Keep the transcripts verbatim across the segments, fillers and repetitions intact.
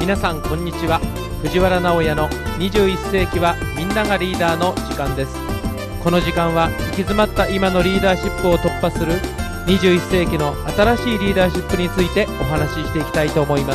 皆さんこんにちは。藤原直哉のにじゅういっ世紀はみんながリーダーの時間です。この時間は行き詰まった今のリーダーシップを突破するにじゅういっ世紀の新しいリーダーシップについてお話ししていきたいと思います。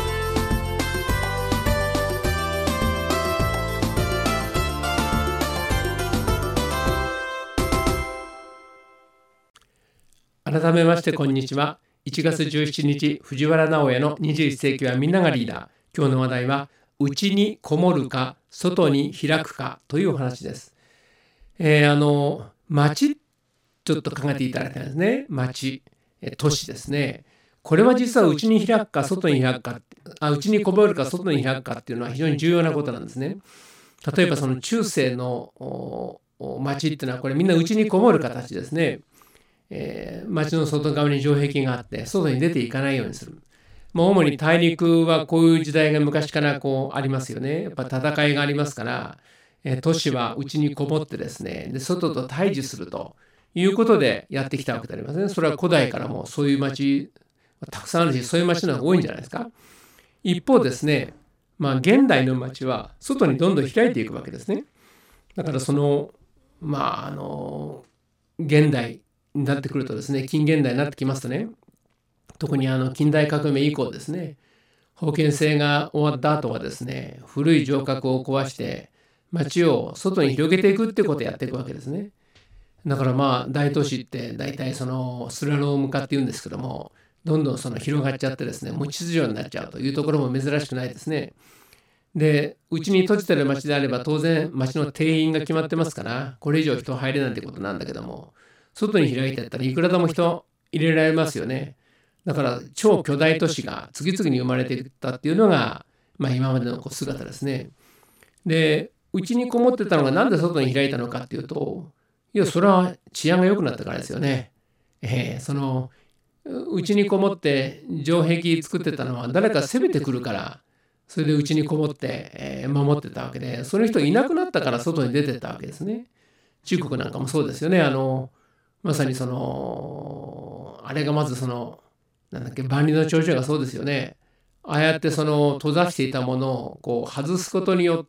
改めましてこんにちは。いちがつじゅうしちにち、藤原直哉のにじゅういっ世紀はみんながリーダー。今日の話題は、内にこもるか、外に開くかというお話です。えー、あの、町、ちょっと考えていただきたいんですね。町、都市ですね。これは実は内に開くか、外に開くか、あ、内にこもるか、外に開くかっていうのは非常に重要なことなんですね。例えばその中世の町っていうのは、これみんな内にこもる形ですね。えー、町の外側に城壁があって外に出ていかないようにする。もう主に大陸はこういう時代が昔からこうありますよね。やっぱ戦いがありますから、えー、都市は内にこもってですね、で外と対峙するということでやってきたわけでありますね。それは古代からもそういう町たくさんあるし、そういう町の方が多いんじゃないですか。一方ですね、まあ現代の町は外にどんどん開いていくわけですね。だからそのまああの現代になってくるとですね、近現代になってきますとね、特にあの近代革命以降ですね、封建制が終わった後はですね、古い城郭を壊して町を外に広げていくってことをやっていくわけですね。だからまあ大都市って大体そのスラローム化っていうんですけども、どんどんその広がっちゃってですね、無秩序になっちゃうというところも珍しくないですね。で、うちに閉じてる町であれば当然町の定員が決まってますから、これ以上人入れないってことなんだけども、外に開いてやったらいくらでも人入れられますよね。だから超巨大都市が次々に生まれていったっていうのが、まあ、今までの姿ですね。で、うちにこもってたのがなんで外に開いたのかっていうと、いや、それは治安が良くなったからですよね。えー、そのうちにこもって城壁作ってたのは誰か攻めてくるから、それでうちにこもって、えー、守ってたわけで、その人いなくなったから外に出てったわけですね。中国なんかもそうですよね。あのまさにそのあれがまずそのなんだっけ、万里の長城がそうですよね。ああやってその閉ざしていたものをこう外すことによって、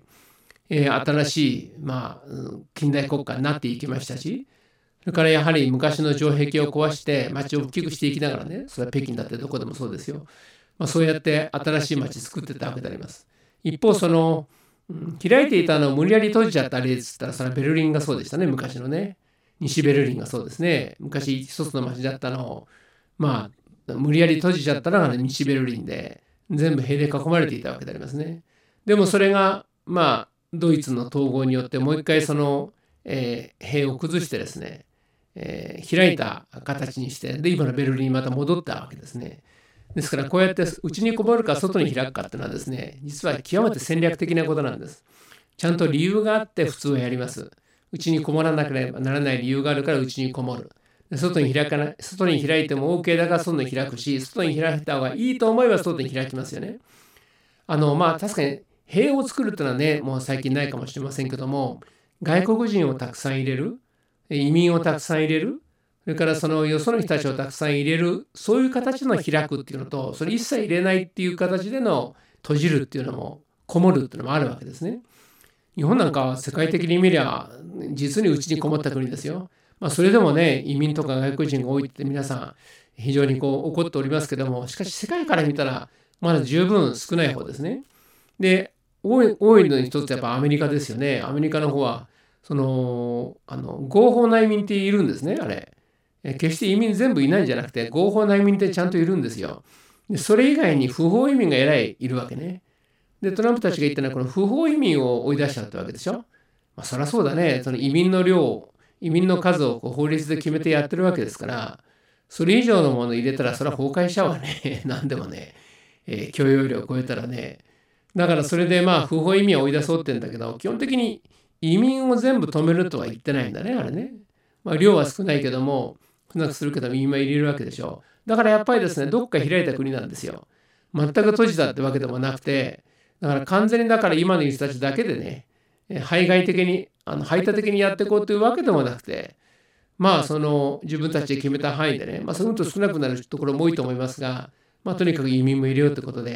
えー、新しい、まあ、近代国家になっていきましたし、それからやはり昔の城壁を壊して街を大きくしていきながらね、それは北京だってどこでもそうですよ。まあ、そうやって新しい街作ってたわけであります。一方その、うん、開いていたのを無理やり閉じちゃった例っつったら、それはベルリンがそうでしたね、昔のね。西ベルリンがそうですね。昔一つの町だったのを、まあ、無理やり閉じちゃったのが西ベルリンで、全部塀で囲まれていたわけでありますね。でもそれが、まあ、ドイツの統合によってもう一回その、えー、塀を崩してですね、えー、開いた形にして、で、今のベルリンにまた戻ったわけですね。ですから、こうやって内にこもるか外に開くかっていうのはですね、実は極めて戦略的なことなんです。ちゃんと理由があって普通はやります。内にこもらなければならない理由があるから内にこもる。外に開かない、外に開いても OK だから外に開くし、外に開いた方がいいと思えば外に開きますよね。あの、まあ確かに塀を作るっていうのはね、もう最近ないかもしれませんけども、外国人をたくさん入れる、移民をたくさん入れる、それからそのよその人たちをたくさん入れる、そういう形の開くっていうのと、それ一切入れないっていう形での閉じるっていうのも、こもるっていうのもあるわけですね。日本なんかは世界的に見りゃ実に内にこもった国ですよ。まあ、それでもね、移民とか外国人が多いって皆さん非常にこう怒っておりますけども、しかし世界から見たらまだ十分少ない方ですね。で、多い、多いのに一つやっぱアメリカですよね。アメリカの方はそのあの合法な移民っているんですね、あれ。決して移民全部いないんじゃなくて、合法な移民ってちゃんといるんですよ。で、それ以外に不法移民がえらいいるわけね。で、トランプたちが言ったのはこの不法移民を追い出したってわけでしょ。まあ、そりゃそうだね。その移民の量、移民の数をこう法律で決めてやってるわけですから、それ以上のもの入れたらそれは崩壊しちゃうわね。何でもね、えー、許容量を超えたらね。だからそれでまあ不法移民を追い出そうって言うんだけど、基本的に移民を全部止めるとは言ってないんだね、あれね。まあ、量は少ないけども、少なくするけど移民は入れるわけでしょ。だからやっぱりですね、どっか開いた国なんですよ。全く閉じたってわけでもなくて、だから完全にだから今の人たちだけでね、排外的に、あの排他的にやっていこうというわけでもなくて、まあその自分たちで決めた範囲でね、まあそのと少なくなるところも多いと思いますが、まあとにかく移民も入れようということで、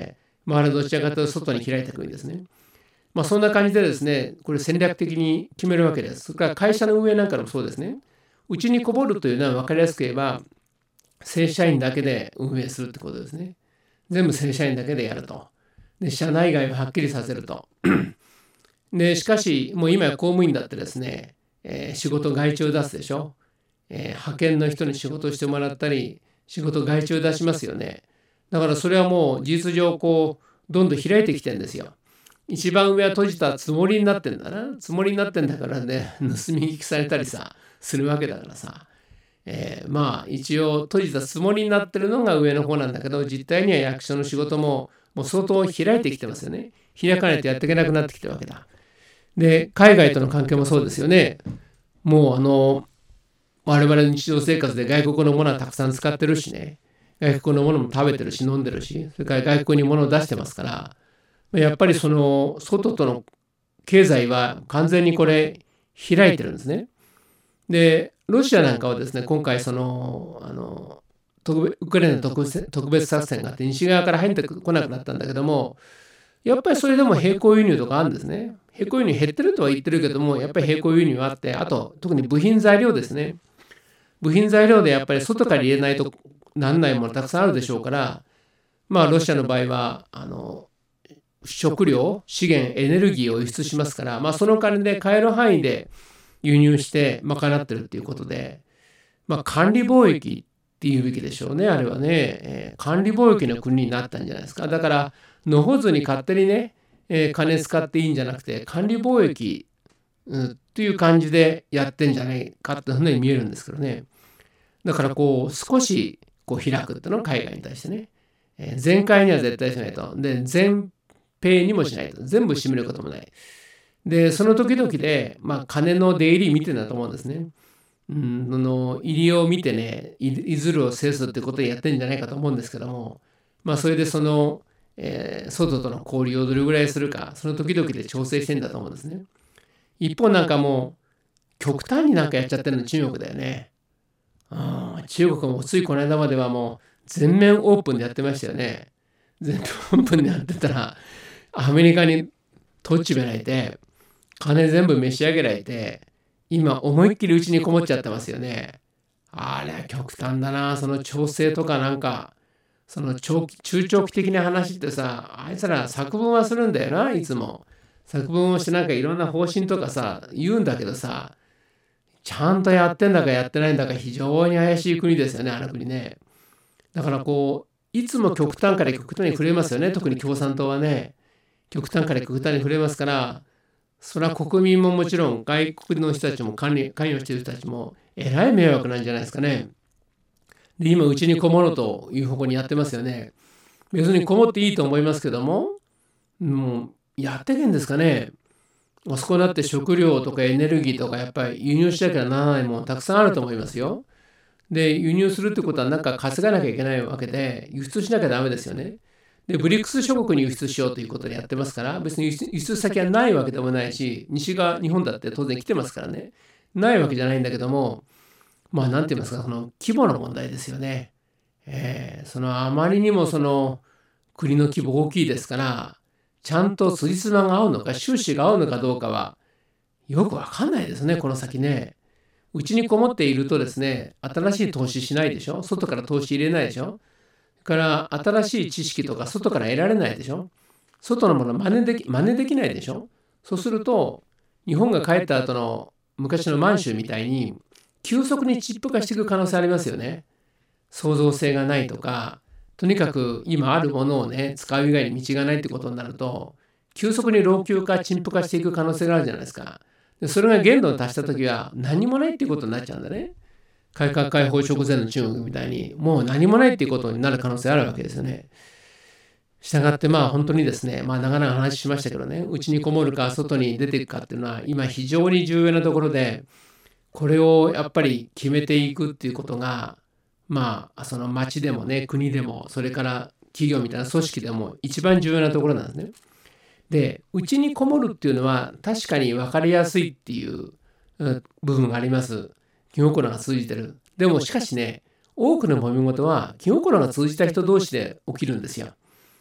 周りはどちらかというと外に開いた国ですね。まあそんな感じでですね、これ戦略的に決めるわけです。それから会社の運営なんかもそうですね。うちにこもるというのは分かりやすく言えば、正社員だけで運営するってことですね。全部正社員だけでやると。で、社内外をはっきりさせると。で、しかし、もう今や公務員だってですね、えー仕事外注を出すでしょ。えー派遣の人に仕事をしてもらったり、仕事外注を出しますよね。だからそれはもう事実上、こう、どんどん開いてきてるんですよ。一番上は閉じたつもりになってんだな。つもりになってんだからね、盗み聞きされたりさ、するわけだからさ。えーまあ一応閉じたつもりになってるのが上の方なんだけど、実態には役所の仕事ももう相当開いてきてますよね。開かないとやっていけなくなってきてるわけだ。で、海外との関係もそうですよね。もうあの、我々の日常生活で外国のものはたくさん使ってるしね。外国のものも食べてるし飲んでるし、それから外国に物を出してますから、やっぱりその外との経済は完全にこれ開いてるんですね。で、ロシアなんかはですね、今回その、あの、特別ウクライナの特別特別作戦があって西側から入ってこなくなったんだけども、やっぱりそれでも並行輸入とかあるんですね。並行輸入減ってるとは言ってるけども、やっぱり並行輸入はあって、あと特に部品材料ですね。部品材料でやっぱり外から入れないとなんないものたくさんあるでしょうから、まあロシアの場合は、あの、食料、資源、エネルギーを輸出しますから、まあその金で買える範囲で輸入して賄ってるっていうことで、まあ管理貿易っていうべきでしょうね、あれはね。えー管理貿易の国になったんじゃないですか。だから、野放図に勝手にね、えー金使っていいんじゃなくて、管理貿易、うん、っていう感じでやってんじゃないかっていうふうに見えるんですけどね。だからこう、少しこう開くっていうのを海外に対してね。えー全開には絶対しないと。で、全米にもしないと。全部閉めることもない。で、その時々で、まあ、金の出入り見てんだと思うんですね。うん、あの入りを見てね、いいずるを制すってことでやってんじゃないかと思うんですけども、まあ、それでその、えー外との交流をどれぐらいするか、その時々で調整してんだと思うんですね。一方なんかもう、極端になんかやっちゃってるの中国だよね。あー中国もついこの間まではもう全面オープンでやってましたよね。全面オープンでやってたら、アメリカに土地べられて、金全部召し上げられて、今思いっきりうちにこもっちゃってますよね。あれは極端だな。その調整とかなんか、その長期中長期的な話ってさ、あいつら作文はするんだよな、いつも。作文をしてなんかいろんな方針とかさ、言うんだけどさ、ちゃんとやってんだかやってないんだか非常に怪しい国ですよね、あの国ね。だからこう、いつも極端から極端に触れますよね、特に共産党はね。極端から極端に触れますから、それは国民ももちろん外国の人たちも関与関与している人たちもえらい迷惑なんじゃないですかね。で、今うちにこもろうという方向にやってますよね。別にこもっていいと思いますけども、もうやってけんですかね。あそこだって食料とかエネルギーとかやっぱり輸入しなきゃならないものたくさんあると思いますよ。で、輸入するってことはなんか稼がなきゃいけないわけで、輸出しなきゃダメですよね。で、ブリックス諸国に輸出しようということでやってますから、別に輸出輸出先はないわけでもないし、西側、日本だって当然来てますからね。ないわけじゃないんだけども、まあ、なんて言いますか、その規模の問題ですよね。えーそのあまりにもその国の規模大きいですから、ちゃんと辻褄が合うのか、収支が合うのかどうかは、よくわかんないですね、この先ね。うちにこもっているとですね、新しい投資しないでしょ、外から投資入れないでしょ、から新しい知識とか外から得られないでしょ、外のもの真似でき、真似できないでしょ。そうすると、日本が帰った後の昔の満州みたいに、急速にチップ化していく可能性ありますよね。創造性がないとか、とにかく今あるものをね、使う以外に道がないってことになると、急速に老朽化、陳腐化していく可能性があるじゃないですか。でそれが限度に達したときは何もないっていうことになっちゃうんだね。改革開放直前の中国みたいに、もう何もないっていうことになる可能性あるわけですよね。したがってまあ本当にですね、まあ長々話しましたけどね、うちにこもるか外に出ていくかっていうのは今非常に重要なところで、これをやっぱり決めていくっていうことが、まあその町でもね、国でも、それから企業みたいな組織でも一番重要なところなんですね。で、うちにこもるっていうのは確かに分かりやすいっていううん部分があります。気心が通じてる。でもしかしね、多くの揉め事は気心が通じた人同士で起きるんですよ。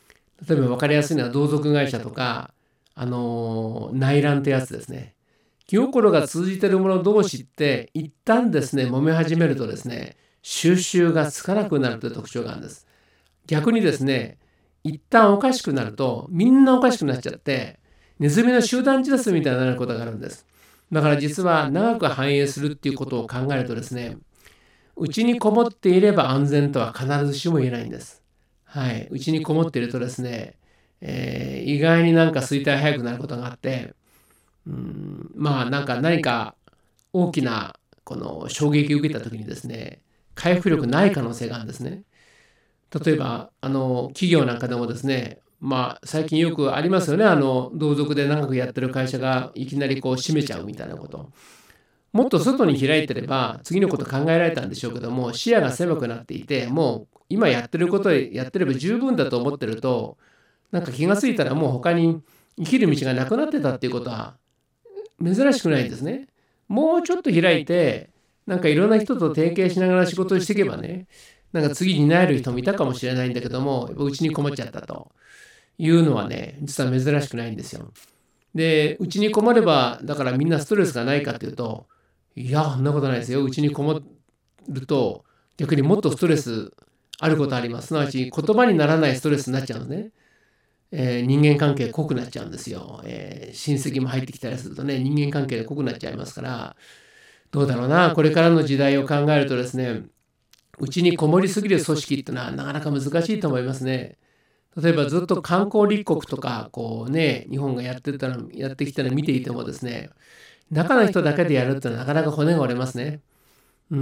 例えば分かりやすいのは同族会社とか、あのー内乱ってやつですね。気心が通じてる者同士って一旦ですね揉め始めるとですね収拾がつかなくなるという特徴があるんです。逆にですね一旦おかしくなるとみんなおかしくなっちゃってネズミの集団自殺みたいになることがあるんです。だから実は長く繁栄するっていうことを考えるとですねうちにこもっていれば安全とは必ずしも言えないんです。はい、うちにこもっているとですね、えー意外になんか衰退早くなることがあって、うん、まあなんか何か大きなこの衝撃を受けた時にですね回復力ない可能性があるんですね。例えばあの企業なんかでもですねまあ最近よくありますよね。あの同族で長くやってる会社がいきなりこう閉めちゃうみたいなこと。もっと外に開いてれば次のこと考えられたんでしょうけども視野が狭くなっていてもう今やってることやってれば十分だと思ってるとなんか気がついたらもう他に生きる道がなくなってたっていうことは珍しくないんですね。もうちょっと開いてなんかいろんな人と提携しながら仕事をしていけばねなんか次に担える人もいたかもしれないんだけどもうちにこもっちゃったというのはね実は珍しくないんですよ。でうちにこもればだからみんなストレスがないかっていうといやそんなことないですよ。うちにこもると逆にもっとストレスあることあります。すなわち言葉にならないストレスになっちゃうんですね。えー人間関係濃くなっちゃうんですよ、えー親戚も入ってきたりするとね人間関係で濃くなっちゃいますからどうだろうなこれからの時代を考えるとですねうちにこもりすぎる組織っていうのはなかなか難しいと思いますね。例えばずっと観光立国とかこうね日本がやってたのやってきたのを見ていてもですね中の人だけでやるってのはなかなか骨が折れますね。うん、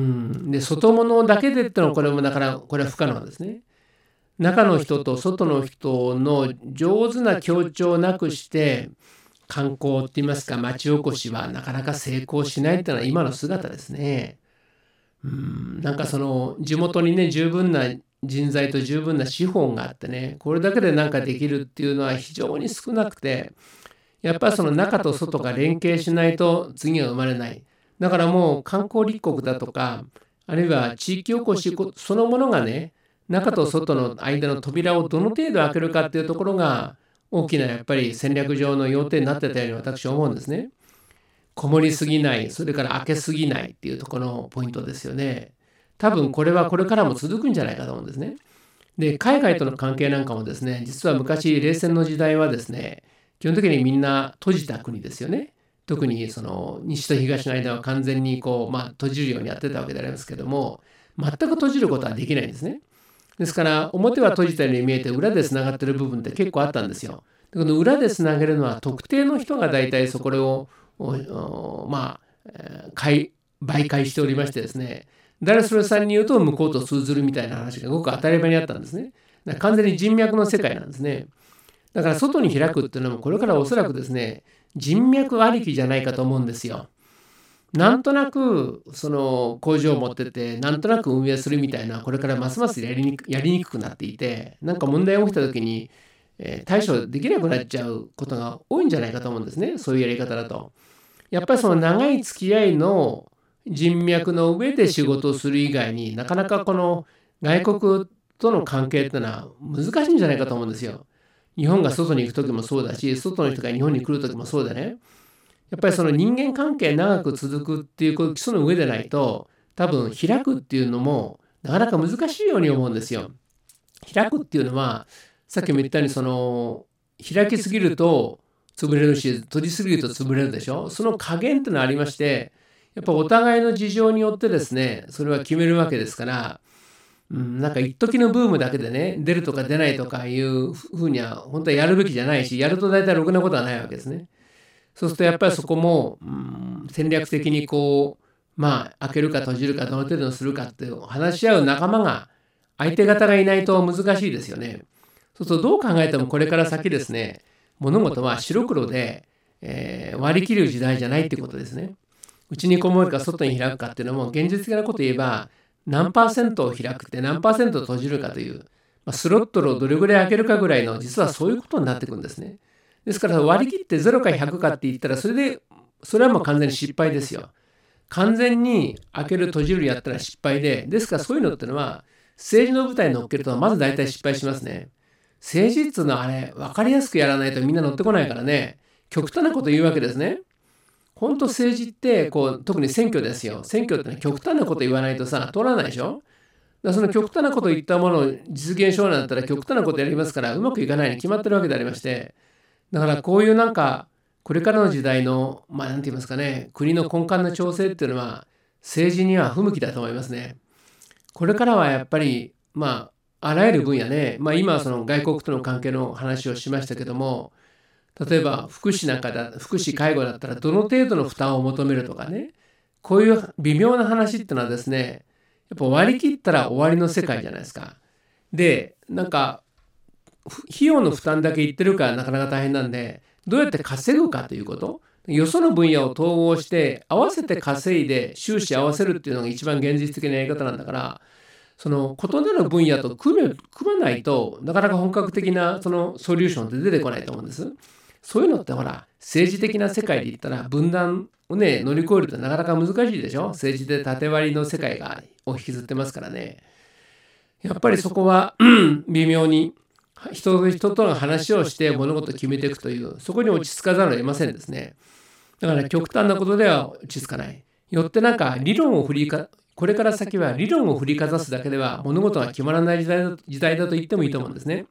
で外物だけでってのはこれもだからこれは不可能ですね。中の人と外の人の上手な協調をなくして観光って言いますか町おこしはなかなか成功しないっていうのは今の姿ですね。うんなんかその地元にね十分な人材と十分な資本があってねこれだけでなんかできるっていうのは非常に少なくてやっぱりその中と外が連携しないと次は生まれない。だからもう観光立国だとかあるいは地域おこしそのものがね中と外の間の扉をどの程度開けるかっていうところが大きなやっぱり戦略上の要点になってたように私は思うんですね。こもりすぎないそれから開けすぎないっていうところのポイントですよね。多分これはこれからも続くんじゃないかと思うんですね。で海外との関係なんかもですね実は昔冷戦の時代はですね基本的にみんな閉じた国ですよね。特にその西と東の間は完全にこう、まあ、閉じるようにやってたわけでありますけども全く閉じることはできないんですね。ですから表は閉じたように見えて裏でつながってる部分って結構あったんですよ。でこの裏でつなげるのは特定の人が大体そこをまあ、えー買い媒介しておりましてですね誰それさんに言うと向こうと通ずるみたいな話がごく当たり前にあったんですね。だから完全に人脈の世界なんですね。だから外に開くっていうのもこれからおそらくですね人脈ありきじゃないかと思うんですよ。なんとなくその工場を持っててなんとなく運営するみたいなこれからますますやりにくやりにくくなっていてなんか問題が起きた時に、えー対処できなくなっちゃうことが多いんじゃないかと思うんですねそういうやり方だと。やっぱりその長い付き合いの人脈の上で仕事をする以外になかなかこの外国との関係ってのは難しいんじゃないかと思うんですよ。日本が外に行く時もそうだし外の人が日本に来る時もそうだね。やっぱりその人間関係長く続くっていう基礎の上でないと多分開くっていうのもなかなか難しいように思うんですよ。開くっていうのはさっきも言ったようにその開きすぎると潰れるし閉じすぎると潰れるでしょ。その加減っていうのがありましてやっぱお互いの事情によってですねそれは決めるわけですから、うん、なんか一時のブームだけでね出るとか出ないとかいうふうには本当はやるべきじゃないしやると大体ろくなことはないわけですね。そうするとやっぱりそこも、うん、戦略的にこうまあ開けるか閉じるかどの程度にするかって話し合う仲間が相手方がいないと難しいですよね。そうするとどう考えてもこれから先ですね物事は白黒で、えー割り切る時代じゃないってことですね。うちにこもるか外に開くかっていうのも現実的なこと言えば何パーセントを開くって何パーセント閉じるかという、まあ、スロットルをどれぐらい開けるかぐらいの実はそういうことになってくるんですね。ですから割り切ってゼロかひゃくかって言ったらそれでそれはもう完全に失敗ですよ。完全に開ける閉じるやったら失敗でですからそういうのってのは政治の舞台に乗っけるとまず大体失敗しますね。 政治っていうのはあれ分かりやすくやらないとみんな乗ってこないからね、極端なこと言うわけですね。本当政治ってこう特に選挙ですよ。選挙ってね極端なこと言わないとさ通らないでしょ。だからその極端なことを言ったものを実現しようなんだったら極端なことやりますからうまくいかないに決まってるわけでありまして、だからこういうなんかこれからの時代のまあ何て言いますかね、国の根幹の調整っていうのは政治には不向きだと思いますね。これからはやっぱりまああらゆる分野ね、まあ今はその外国との関係の話をしましたけども、例えば福祉なんかだ、福祉介護だったらどの程度の負担を求めるとかね、こういう微妙な話っていうのはですね、やっぱ割り切ったら終わりの世界じゃないですか。で、なんか費用の負担だけ言ってるからなかなか大変なんで、どうやって稼ぐかということ、よその分野を統合して合わせて稼いで収支合わせるっていうのが一番現実的なやり方なんだから、その異なる分野と組め組まないとなかなか本格的なそのソリューションって出てこないと思うんです。そういうのってほら政治的な世界で言ったら分断をね乗り越えるってなかなか難しいでしょ。政治で縦割りの世界がを引きずってますからね。やっぱりそこは微妙に人と人との話をして物事を決めていくという、そこに落ち着かざるを得ませんですね。だから極端なことでは落ち着かない。よってなんか理論を振りかこれから先は理論を振りかざすだけでは物事が決まらない時代だ、時代だと言ってもいいと思うんですね。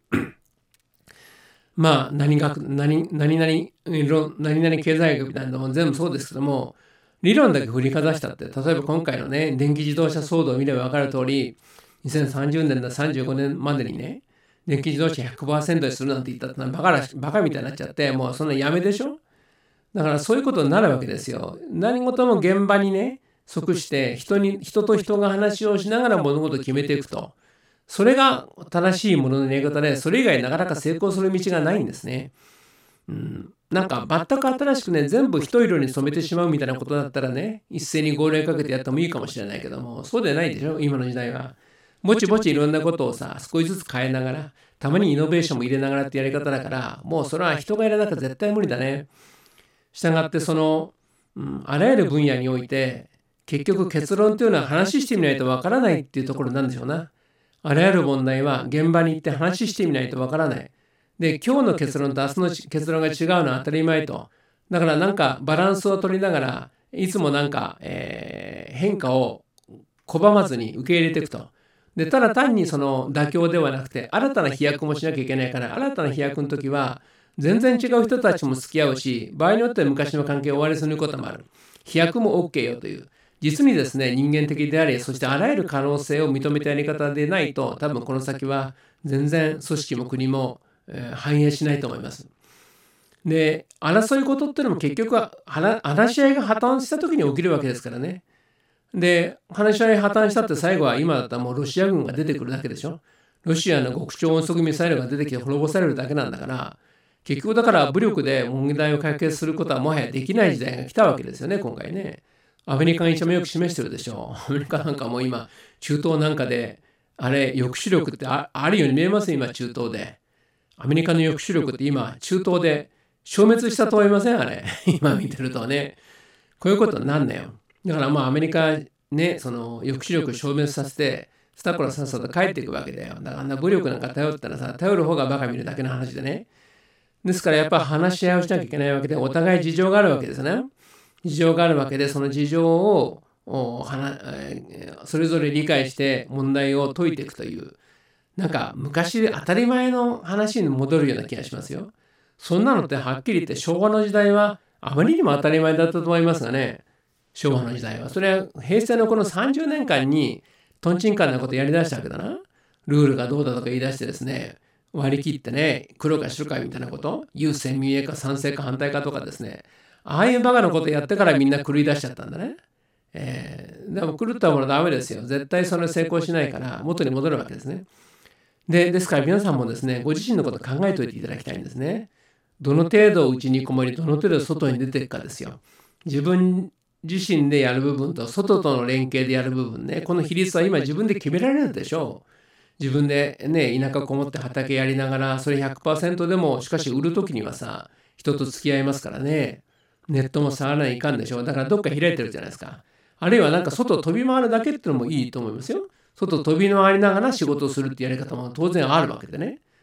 まあ何学何何々論何々経済学みたいなのも全部そうですけども、理論だけ振りかざしたって、例えば今回のね電気自動車騒動を見れば分かる通り、にせんさんじゅうねんださんじゅうごねんまでにね電気自動車 ひゃくパーセント にするなんて言ったってのはバカらバカみたいになっちゃって、もうそんなやめでしょ。だからそういうことになるわけですよ。何事も現場にね即して人に人と人が話をしながら物事を決めていくと、それが正しいもののやり方で、それ以外なかなか成功する道がないんですね。うん、なんか全く新しくね全部一色に染めてしまうみたいなことだったらね一斉に号令かけてやってもいいかもしれないけども、そうでないでしょ今の時代は。ぼちぼちいろんなことをさ少しずつ変えながら、たまにイノベーションも入れながらってやり方だから、もうそれは人がやらなきゃ絶対無理だね。したがってその、うん、あらゆる分野において結局結論というのは話してみないとわからないっていうところなんでしょうな。あらゆる問題は現場に行って話してみないとわからない。で、今日の結論と明日の結論が違うのは当たり前と。だからなんかバランスを取りながら、いつもなんか、えー変化を拒まずに受け入れていくと。で、ただ単にその妥協ではなくて、新たな飛躍もしなきゃいけないから、新たな飛躍の時は、全然違う人たちも付き合うし、場合によっては昔の関係を終わりすることもある。飛躍も OK よという。実にですね、人間的であり、そしてあらゆる可能性を認めたやり方でないと、多分この先は全然組織も国も、えー反映しないと思います。で、争い事っていうのも結局は話し合いが破綻した時に起きるわけですからね。で、話し合い破綻したって最後は今だったらもうロシア軍が出てくるだけでしょ。ロシアの極超音速ミサイルが出てきて滅ぼされるだけなんだから、結局だから武力で問題を解決することはもはやできない時代が来たわけですよね、今回ね。アメリカが一番よく示してるでしょ。アメリカなんかもう今、中東なんかで、あれ、抑止力ってああるように見えます、今、中東で。アメリカの抑止力って今、中東で消滅したとは言いません、あれ。今見てるとね。こういうことになんだよ。だからまあ、アメリカね、その抑止力を消滅させて、スタコラさっさと帰っていくわけだよ。だからあんな武力なんか頼ったらさ、頼る方がバカ見るだけの話でね。ですからやっぱ話し合いをしなきゃいけないわけで、お互い事情があるわけですね。事情があるわけで、その事情をそれぞれ理解して問題を解いていくという、なんか昔当たり前の話に戻るような気がしますよ。そんなのってはっきり言って昭和の時代はあまりにも当たり前だったと思いますがね。昭和の時代は。それは平成のこのさんじゅうねんかんにとんちんかんなことやりだしたわけだな。ルールがどうだとか言い出してですね、割り切ってね、黒か白かみたいなこと、優先民営か賛成か反対かとかですね、ああいうバカなことやってからみんな狂い出しちゃったんだね。えー、でも狂ったものダメですよ。絶対それ成功しないから元に戻るわけですね。で、ですから皆さんもですね、ご自身のことを考えておいていただきたいんですね。どの程度内にこもり、どの程度外に出ていくかですよ。自分自身でやる部分と外との連携でやる部分ね、この比率は今自分で決められるでしょう。自分でね、田舎こもって畑やりながら、それ ひゃくパーセント でも、しかし売るときにはさ、人と付き合いますからね。ネットも触らないかんでしょ。だからどっか開いてるじゃないですか。あるいはなんか外飛び回るだけっていうのもいいと思いますよ。外飛び回りながら仕事をするってやり方も当然あるわけでね。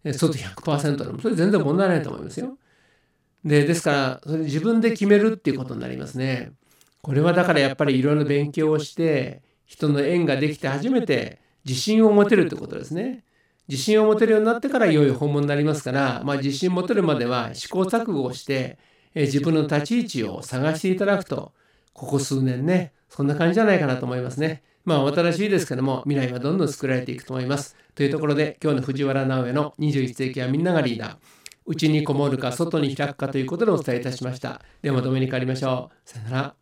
外 ひゃくパーセント でもそれ全然問題ないと思いますよ。で、ですからそれ自分で決めるっていうことになりますね。これはだからやっぱりいろいろ勉強をして人の縁ができて初めて自信を持てるってことですね。自信を持てるようになってからいよいよ本物になりますから、まあ、自信を持てるまでは試行錯誤をして、え自分の立ち位置を探していただくと、ここ数年ね、そんな感じじゃないかなと思いますね。まあ新しいですけども、未来はどんどん作られていくと思います。というところで、今日の藤原直哉のにじゅういっ世紀はみんながリーダー。内にこもるか外に開くかということでお伝えいたしました。ではまとめに変わりましょう。さよなら。